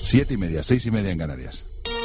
7:30, 6:30 en Canarias.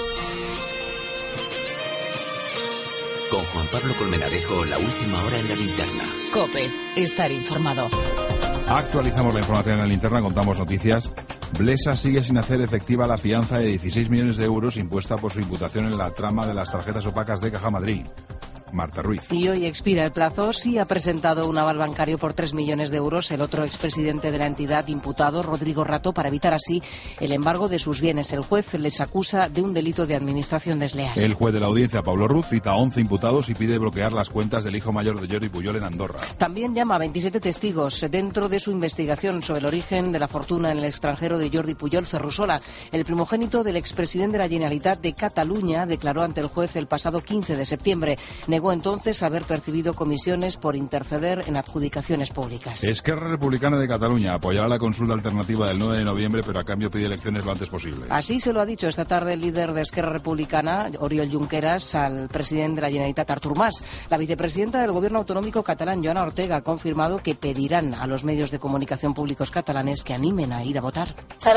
Con Juan Pablo Colmenarejo, la última hora en la linterna. COPE, estar informado. Actualizamos la información en la linterna, contamos noticias. Blesa sigue sin hacer efectiva la fianza de 16 millones de euros impuesta por su imputación en la trama de las tarjetas opacas de Caja Madrid. Marta Ruiz. Y hoy expira el plazo. Sí ha presentado un aval bancario por 3 millones de euros el otro expresidente de la entidad imputado, Rodrigo Rato, para evitar así el embargo de sus bienes. El juez les acusa de un delito de administración desleal. El juez de la audiencia, Pablo Ruz, cita a 11 imputados y pide bloquear las cuentas del hijo mayor de Jordi Pujol en Andorra. También llama a 27 testigos dentro de su investigación sobre el origen de la fortuna en el extranjero de Jordi Pujol. Ferrusola, el primogénito del expresidente de la Generalitat de Cataluña, declaró ante el juez el pasado 15 de septiembre. Negó entonces haber percibido comisiones por interceder en adjudicaciones públicas. Esquerra Republicana de Cataluña apoyará la consulta alternativa del 9 de noviembre, pero a cambio pide elecciones lo antes posible. Así se lo ha dicho esta tarde el líder de Esquerra Republicana, Oriol Junqueras, al presidente de la Generalitat, Artur Mas. La vicepresidenta del Gobierno autonómico catalán, Joana Ortega, ha confirmado que pedirán a los medios de comunicación públicos catalanes que animen a ir a votar.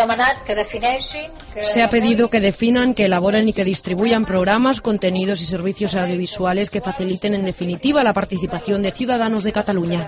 Se ha pedido que definan, que elaboren y que distribuyan programas, contenidos y servicios audiovisuales que faciliten en definitiva la participación de ciudadanos de Cataluña.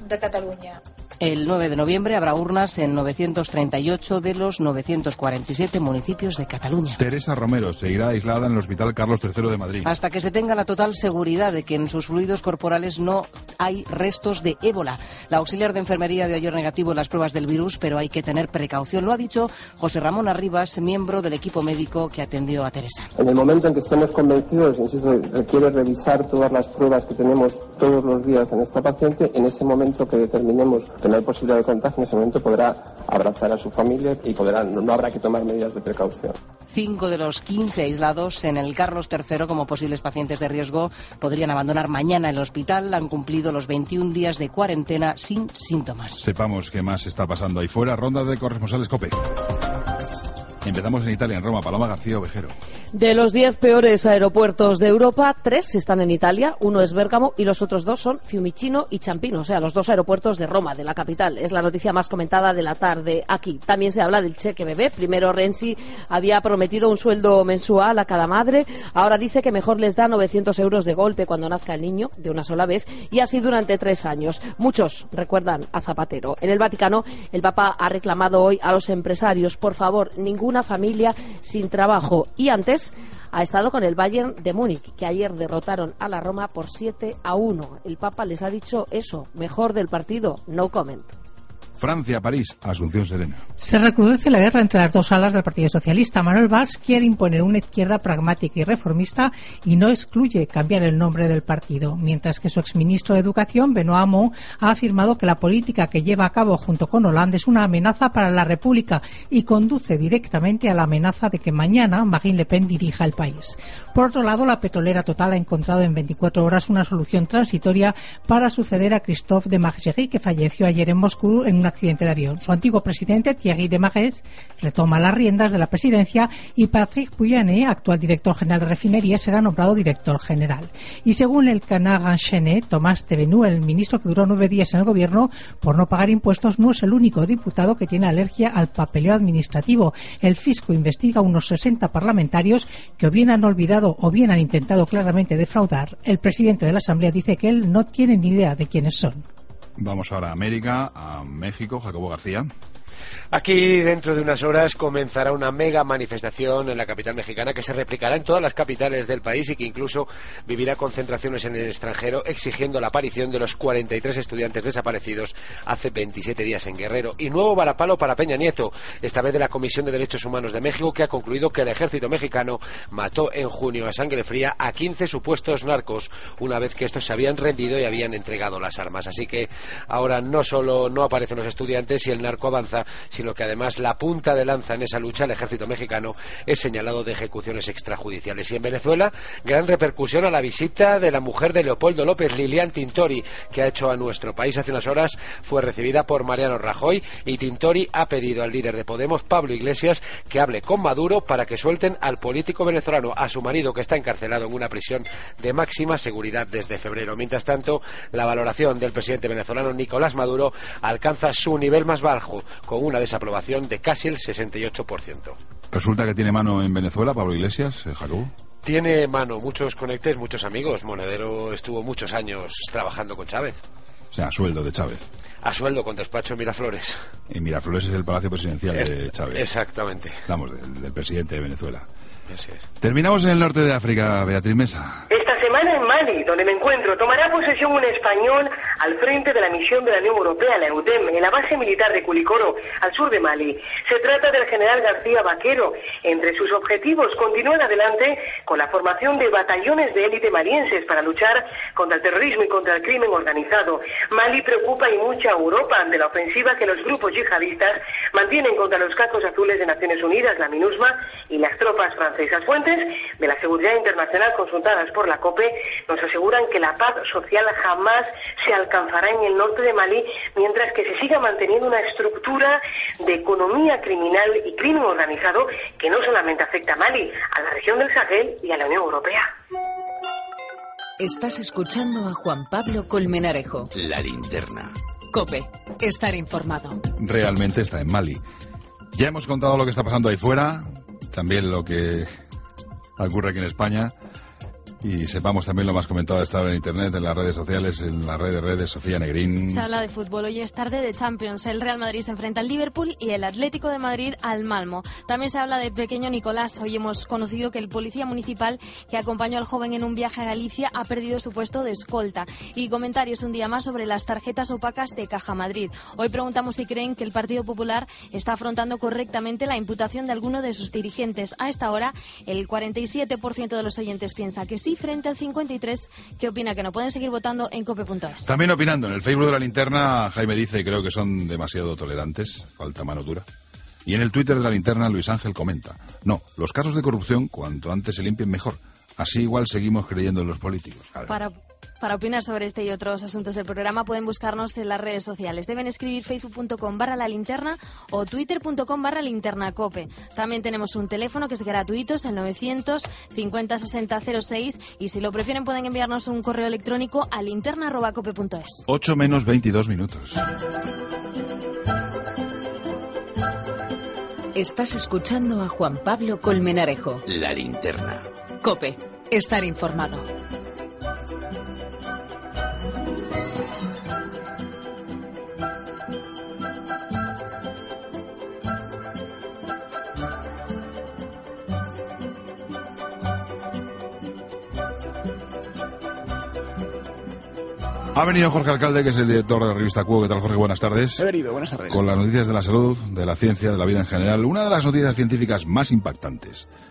El 9 de noviembre habrá urnas en 938 de los 947 municipios de Cataluña. Teresa Romero seguirá aislada en el Hospital Carlos III de Madrid. Hasta que se tenga la total seguridad de que en sus fluidos corporales no hay restos de ébola. La auxiliar de enfermería dio ayer negativo en las pruebas del virus, pero hay que tener precaución. Lo ha dicho José Ramón Arribas, miembro del equipo médico que atendió a Teresa. En el momento en que estemos convencidos, insisto, requiere revisar todas las pruebas que tenemos todos los días en esta paciente. En ese momento que determinemos que no hay posibilidad de contagio, en ese momento podrá abrazar a su familia y no habrá que tomar medidas de precaución. 5 de los 15 aislados en el Carlos III como posibles pacientes de riesgo podrían abandonar mañana el hospital. Han cumplido los 21 días de cuarentena sin síntomas. Sepamos qué más está pasando ahí fuera. Ronda de corresponsales COPE. Empezamos en Italia, en Roma. Paloma García Ovejero. De los 10 peores aeropuertos de Europa, 3 están en Italia, 1 es Bérgamo y los otros 2 son Fiumicino y Ciampino, o sea, los 2 aeropuertos de Roma, de la capital. Es la noticia más comentada de la tarde aquí. También se habla del cheque bebé. Primero Renzi había prometido un sueldo mensual a cada madre, ahora dice que mejor les da 900 euros de golpe cuando nazca el niño, de una sola vez, y así durante 3 años. Muchos recuerdan a Zapatero. En el Vaticano, el Papa ha reclamado hoy a los empresarios, por favor, ninguna familia sin trabajo. Y antes ha estado con el Bayern de Múnich, que ayer derrotaron a la Roma por 7-1. El Papa les ha dicho eso, mejor del partido, no comment. Francia, París, Asunción Serena. Se recrudece la guerra entre las dos alas del Partido Socialista. Manuel Valls quiere imponer una izquierda pragmática y reformista y no excluye cambiar el nombre del partido, mientras que su exministro de Educación, Benoît Hamon, ha afirmado que la política que lleva a cabo junto con Hollande es una amenaza para la República y conduce directamente a la amenaza de que mañana Marine Le Pen dirija el país. Por otro lado, la petrolera Total ha encontrado en 24 horas una solución transitoria para suceder a Christophe de Margerie, que falleció ayer en Moscú en un accidente de avión. Su antiguo presidente, Thierry Desmarest, retoma las riendas de la presidencia y Patrick Pouyanné, actual director general de refinería, será nombrado director general. Y según el Canard Enchaîné, Tomás Thévenoud, el ministro que duró 9 días en el gobierno por no pagar impuestos, no es el único diputado que tiene alergia al papeleo administrativo. El fisco investiga a unos 60 parlamentarios que o bien han olvidado o bien han intentado claramente defraudar. El presidente de la Asamblea dice que él no tiene ni idea de quiénes son. Vamos ahora a América, a México. Jacobo García. Aquí, dentro de unas horas, comenzará una mega manifestación en la capital mexicana que se replicará en todas las capitales del país y que incluso vivirá concentraciones en el extranjero exigiendo la aparición de los 43 estudiantes desaparecidos hace 27 días en Guerrero. Y nuevo varapalo para Peña Nieto, esta vez de la Comisión de Derechos Humanos de México, que ha concluido que el ejército mexicano mató en junio a sangre fría a 15 supuestos narcos, una vez que estos se habían rendido y habían entregado las armas. Así que ahora no solo no aparecen los estudiantes y el narco avanza, sino que además la punta de lanza en esa lucha, el ejército mexicano, es señalado de ejecuciones extrajudiciales. Y en Venezuela, gran repercusión a la visita de la mujer de Leopoldo López, Lilian Tintori, que ha hecho a nuestro país hace unas horas. Fue recibida por Mariano Rajoy y Tintori ha pedido al líder de Podemos, Pablo Iglesias, que hable con Maduro para que suelten al político venezolano, a su marido, que está encarcelado en una prisión de máxima seguridad desde febrero. Mientras tanto, la valoración del presidente venezolano Nicolás Maduro alcanza su nivel más bajo, con con una desaprobación de casi el 68%. Resulta que tiene mano en Venezuela, Pablo Iglesias, Jacobo. Tiene mano, muchos conectes, muchos amigos. Monedero estuvo muchos años trabajando con Chávez. O sea, a sueldo de Chávez. A sueldo, con despacho en Miraflores. Y Miraflores es el palacio presidencial de Chávez. Exactamente. Vamos, del presidente de Venezuela. Así es. Terminamos en el norte de África, Beatriz Mesa. Esta semana en Mali, donde me encuentro, tomará posesión un español al frente de la misión de la Unión Europea, la EUTEM, en la base militar de Kulikoro, al sur de Mali. Se trata del general García Vaquero. Entre sus objetivos, continúan adelante con la formación de batallones de élite malienses para luchar contra el terrorismo y contra el crimen organizado. Mali preocupa y mucho a Europa ante la ofensiva que los grupos yihadistas mantienen contra los cascos azules de Naciones Unidas, la MINUSMA, y las tropas francesas. Fuentes de la seguridad internacional consultadas por la COPE nos aseguran que la paz social jamás se alcanzará en el norte de Mali mientras que se siga manteniendo una estructura de economía criminal y crimen organizado que no solamente afecta a Mali, a la región del Sahel y a la Unión Europea. Estás escuchando a Juan Pablo Colmenarejo. La linterna. COPE. Estar informado. Realmente está en Mali. Ya hemos contado lo que está pasando ahí fuera, también lo que ocurre aquí en España, y sepamos también lo más comentado esta hora en Internet, en las redes sociales, en la red de redes. Sofía Negrín. Se habla de fútbol. Hoy es tarde de Champions. El Real Madrid se enfrenta al Liverpool y el Atlético de Madrid al Malmo. También se habla de pequeño Nicolás. Hoy hemos conocido que el policía municipal que acompañó al joven en un viaje a Galicia ha perdido su puesto de escolta. Y comentarios un día más sobre las tarjetas opacas de Caja Madrid. Hoy preguntamos si creen que el Partido Popular está afrontando correctamente la imputación de alguno de sus dirigentes. A esta hora, el 47% de los oyentes piensa que sí, frente al 53% que opina que no. Pueden seguir votando en cope.es. También opinando en el Facebook de la linterna, Jaime dice: creo que son demasiado tolerantes, falta mano dura. Y en el Twitter de la linterna, Luis Ángel comenta: no, los casos de corrupción cuanto antes se limpien mejor. Así igual seguimos creyendo en los políticos. Para opinar sobre este y otros asuntos del programa pueden buscarnos en las redes sociales. Deben escribir facebook.com/lalinterna o twitter.com/linternacope. También tenemos un teléfono que es gratuito, es el 950-60-06, y si lo prefieren pueden enviarnos un correo electrónico a linterna@cope.es. 8 menos 22 minutos. Estás escuchando a Juan Pablo Colmenarejo. La linterna. COPE. Estar informado. Ha venido Jorge Alcalde, que es el director de la revista Cuo. ¿Qué tal, Jorge? Buenas tardes. He venido, buenas tardes. Con las noticias de la salud, de la ciencia, de la vida en general. Una de las noticias científicas más impactante,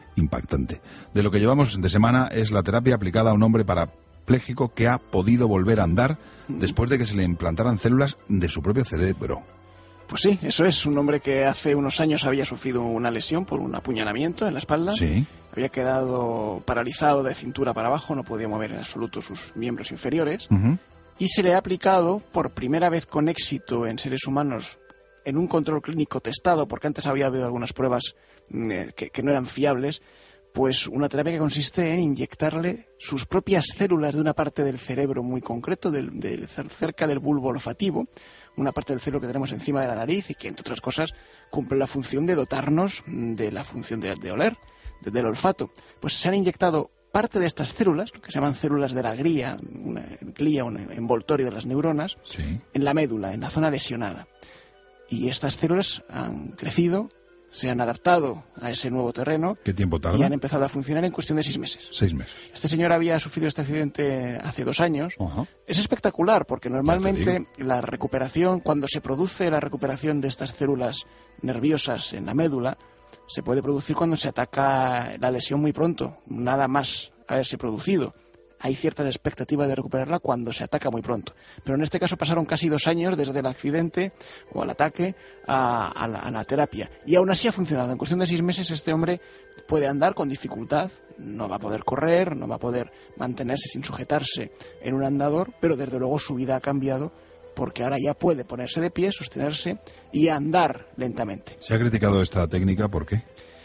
de lo que llevamos de semana es la terapia aplicada a un hombre parapléjico que ha podido volver a andar después de que se le implantaran células de su propio cerebro. Pues sí, eso es. Un hombre que hace unos años había sufrido una lesión por un apuñalamiento en la espalda. Sí. Había quedado paralizado de cintura para abajo, no podía mover en absoluto sus miembros inferiores. Y se le ha aplicado por primera vez con éxito en seres humanos en un control clínico testado, porque antes había habido algunas pruebas que no eran fiables, pues una terapia que consiste en inyectarle sus propias células de una parte del cerebro muy concreto, cerca del bulbo olfativo, una parte del cerebro que tenemos encima de la nariz y que, entre otras cosas, cumple la función de dotarnos de la función de oler, del olfato. Pues se han inyectado parte de estas células, lo que se llaman células de la glía, un envoltorio de las neuronas, sí, en la médula, en la zona lesionada. Y estas células han crecido, se han adaptado a ese nuevo terreno. ¿Qué tiempo tarda? Y han empezado a funcionar en cuestión de 6 meses. 6 meses. Este señor había sufrido este accidente hace 2 años. Es espectacular porque normalmente la recuperación, cuando se produce la recuperación de estas células nerviosas en la médula, se puede producir cuando se ataca la lesión muy pronto, nada más haberse producido. Hay ciertas expectativas de recuperarla cuando se ataca muy pronto. Pero en este caso pasaron casi 2 años desde el accidente o al ataque a la terapia. Y aún así ha funcionado. En cuestión de 6 meses este hombre puede andar con dificultad, no va a poder correr, no va a poder mantenerse sin sujetarse en un andador, pero desde luego su vida ha cambiado porque ahora ya puede ponerse de pie, sostenerse y andar lentamente. ¿Se ha criticado esta técnica? ¿Por qué?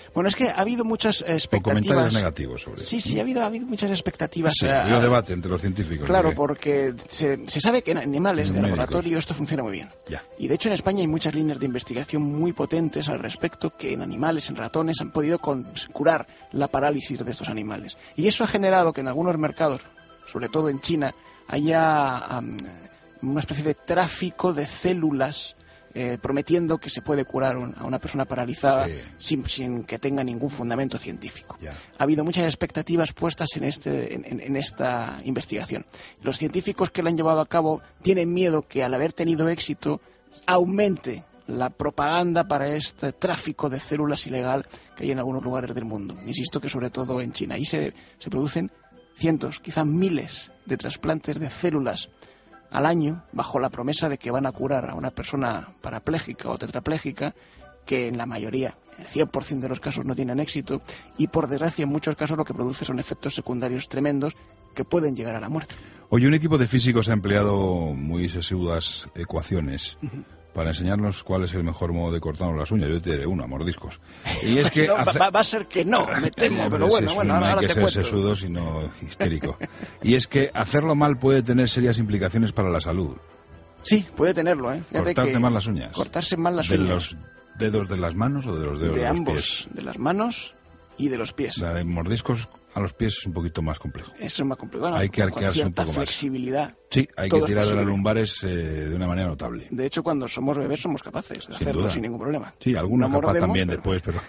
Bueno, es que ha habido muchas expectativas. Con comentarios negativos sobre eso. Sí, ha habido muchas expectativas. Sí, ha habido debate entre los científicos. Claro, porque se sabe que en animales de laboratorio esto funciona muy bien. Ya. Y de hecho en España hay muchas líneas de investigación muy potentes al respecto, que en animales, en ratones, han podido curar la parálisis de estos animales. Y eso ha generado que en algunos mercados, sobre todo en China, haya una especie de tráfico de células prometiendo que se puede curar a una persona paralizada sin que tenga ningún fundamento científico. Ya. Ha habido muchas expectativas puestas en esta investigación. Los científicos que la han llevado a cabo tienen miedo que al haber tenido éxito aumente la propaganda para este tráfico de células ilegal que hay en algunos lugares del mundo. Insisto que sobre todo en China. Ahí se producen cientos, quizá miles de trasplantes de células al año, bajo la promesa de que van a curar a una persona parapléjica o tetrapléjica, que en la mayoría, en el 100% de los casos, no tienen éxito, y por desgracia en muchos casos lo que produce son efectos secundarios tremendos que pueden llegar a la muerte. Hoy un equipo de físicos ha empleado muy sesudas ecuaciones para enseñarnos cuál es el mejor modo de cortarnos las uñas. Yo te diré uno, a mordiscos. Y es que va a ser que no, me temo, pero bueno, ahora hay que te ser sesudo, sino histérico. Y es que hacerlo mal puede tener serias implicaciones para la salud. Sí, puede tenerlo, ¿eh? Cortarte mal las uñas. Cortarse mal las uñas. ¿De los dedos de las manos o de los dedos de los ambos, pies? De las manos y de los pies. La de mordiscos a los pies es un poquito más complejo. Eso es más complicado. Hay que arquearse un poco más. Flexibilidad. Sí, hay que tirar de las lumbares de una manera notable. De hecho, cuando somos bebés somos capaces de hacerlo sin ningún problema. Sí, alguna capa también después, pero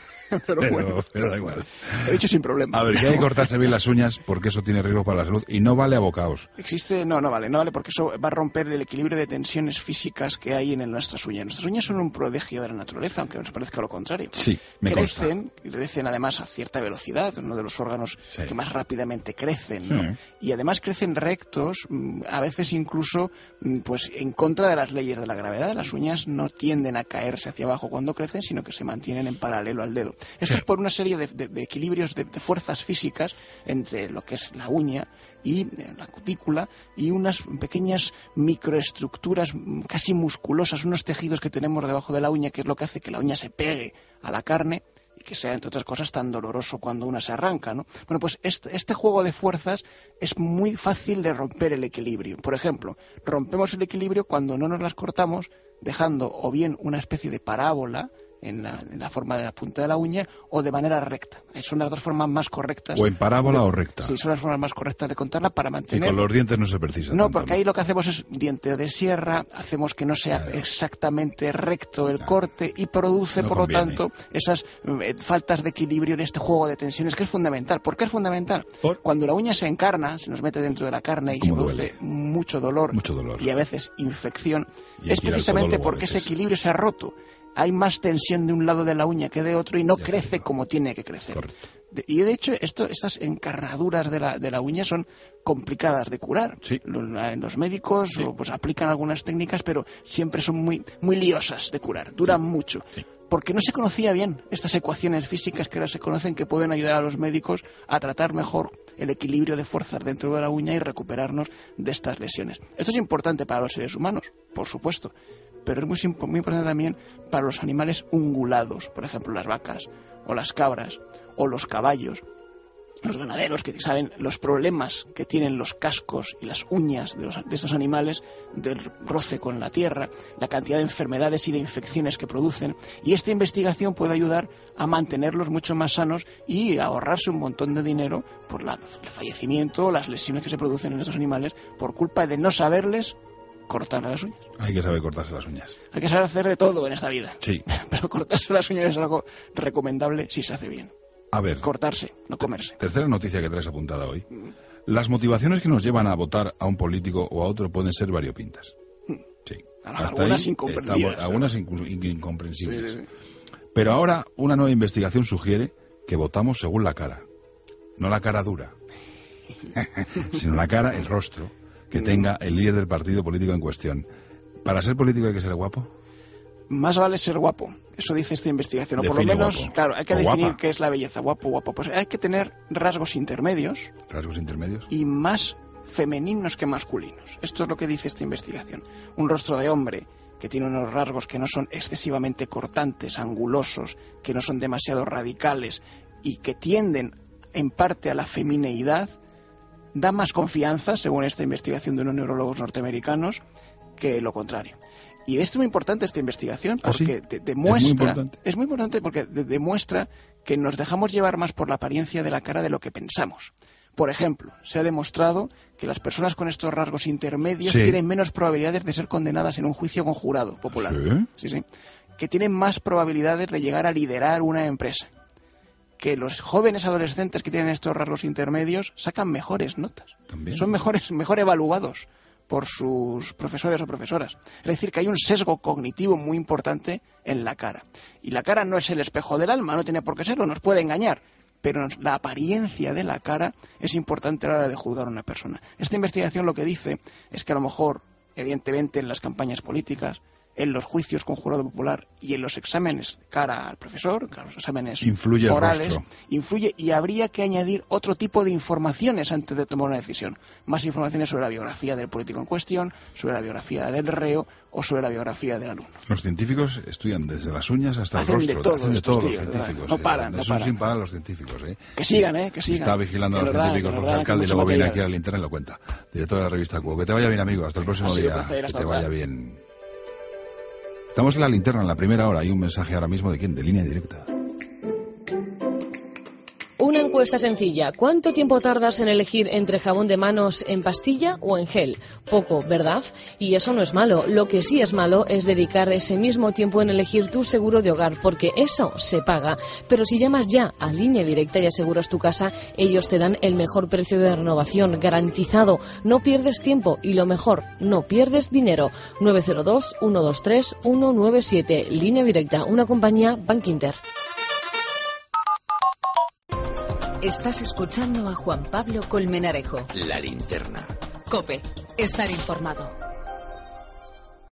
da igual. He dicho sin problema. A ver, que hay que cortarse bien las uñas porque eso tiene riesgo para la salud y no vale a bocaos. No vale porque eso va a romper el equilibrio de tensiones físicas que hay en nuestras uñas. Nuestras uñas son un prodigio de la naturaleza, aunque nos parezca lo contrario. Sí, me consta. Crecen además a cierta velocidad, uno de los órganos que más rápidamente crecen, ¿no? Y además crecen rectos, a veces incluso pues en contra de las leyes de la gravedad. Las uñas no tienden a caerse hacia abajo cuando crecen, sino que se mantienen en paralelo al dedo. Esto es por una serie de equilibrios de fuerzas físicas entre lo que es la uña y la cutícula y unas pequeñas microestructuras casi musculosas, unos tejidos que tenemos debajo de la uña, que es lo que hace que la uña se pegue a la carne y que sea, entre otras cosas, tan doloroso cuando una se arranca, ¿no? Bueno, pues este juego de fuerzas es muy fácil de romper el equilibrio. Por ejemplo, rompemos el equilibrio cuando no nos las cortamos, dejando o bien una especie de parábola en la forma de la punta de la uña o de manera recta. Son las dos formas más correctas. O en parábola o recta. Sí, son las formas más correctas de contarla para mantener... Y con los dientes no se precisa. No, porque ahí lo que hacemos es diente de sierra, hacemos que no sea exactamente recto el corte y produce, por lo tanto, esas faltas de equilibrio en este juego de tensiones que es fundamental. ¿Por qué es fundamental? Cuando la uña se encarna, se nos mete dentro de la carne y se produce mucho dolor y a veces infección, es precisamente porque ese equilibrio se ha roto. Hay más tensión de un lado de la uña que de otro y no crece como tiene que crecer. Y de hecho estas encarnaduras de la uña son complicadas de curar. Sí. Los médicos pues aplican algunas técnicas, pero siempre son muy liosas de curar, duran mucho. Sí. Porque no se conocía bien estas ecuaciones físicas que ahora se conocen, que pueden ayudar a los médicos a tratar mejor el equilibrio de fuerzas dentro de la uña y recuperarnos de estas lesiones. Esto es importante para los seres humanos, por supuesto, pero es muy importante también para los animales ungulados, por ejemplo las vacas o las cabras o los caballos. Los ganaderos que saben los problemas que tienen los cascos y las uñas de estos animales, del roce con la tierra, la cantidad de enfermedades y de infecciones que producen. Y esta investigación puede ayudar a mantenerlos mucho más sanos y a ahorrarse un montón de dinero por el fallecimiento o las lesiones que se producen en estos animales por culpa de no saberles cortar las uñas. Hay que saber cortarse las uñas. Hay que saber hacer de todo en esta vida. Sí. Pero cortarse las uñas es algo recomendable si se hace bien. A ver. Cortarse, no comerse. Tercera noticia que traes apuntada hoy. Las motivaciones que nos llevan a votar a un político o a otro pueden ser variopintas. Sí. Algunas incomprensibles. Algunas incomprensibles. Sí. Pero ahora una nueva investigación sugiere que votamos según la cara. No la cara dura, sino la cara, el rostro que tenga el líder del partido político en cuestión. ¿Para ser político hay que ser guapo? Más vale ser guapo, eso dice esta investigación. O por lo menos, guapo. Claro, hay que definir qué es la belleza. Guapo. Pues hay que tener rasgos intermedios. ¿Rasgos intermedios? Y más femeninos que masculinos. Esto es lo que dice esta investigación. Un rostro de hombre que tiene unos rasgos que no son excesivamente cortantes, angulosos, que no son demasiado radicales y que tienden en parte a la femineidad, da más confianza, según esta investigación de unos neurólogos norteamericanos, que lo contrario. Y esto es muy importante, esta investigación, porque demuestra... Es muy importante porque demuestra que nos dejamos llevar más por la apariencia de la cara de lo que pensamos. Por ejemplo, se ha demostrado que las personas con estos rasgos intermedios tienen menos probabilidades de ser condenadas en un juicio con jurado popular. Sí. Que tienen más probabilidades de llegar a liderar una empresa. Que los jóvenes adolescentes que tienen estos rasgos intermedios sacan mejores notas. ¿También? Son mejor evaluados por sus profesores o profesoras. Es decir, que hay un sesgo cognitivo muy importante en la cara. Y la cara no es el espejo del alma, no tiene por qué serlo, nos puede engañar. Pero la apariencia de la cara es importante a la hora de juzgar a una persona. Esta investigación lo que dice es que a lo mejor, evidentemente, en las campañas políticas, en los juicios con jurado popular y en los exámenes de cara al profesor, los exámenes orales, influye, y habría que añadir otro tipo de informaciones antes de tomar una decisión. Más informaciones sobre la biografía del político en cuestión, sobre la biografía del reo o sobre la biografía del alumno. Los científicos estudian desde las uñas hasta el rostro. Hacen de todos los científicos. No paran. Sin parar los científicos. Que sigan. Está vigilando a los científicos porque el alcalde y luego viene aquí a la linterna y lo cuenta. Director de la revista Cuo. Que te vaya bien, amigo. Hasta el próximo día. Que te vaya bien. Estamos en la linterna, en la primera hora. Hay un mensaje ahora mismo de quién, de Línea Directa. Una encuesta sencilla. ¿Cuánto tiempo tardas en elegir entre jabón de manos en pastilla o en gel? Poco, ¿verdad? Y eso no es malo. Lo que sí es malo es dedicar ese mismo tiempo en elegir tu seguro de hogar, porque eso se paga. Pero si llamas ya a Línea Directa y aseguras tu casa, ellos te dan el mejor precio de renovación, garantizado. No pierdes tiempo y lo mejor, no pierdes dinero. 902-123-197. Línea Directa, una compañía Bankinter. Estás escuchando a Juan Pablo Colmenarejo. La linterna. COPE. Estar informado.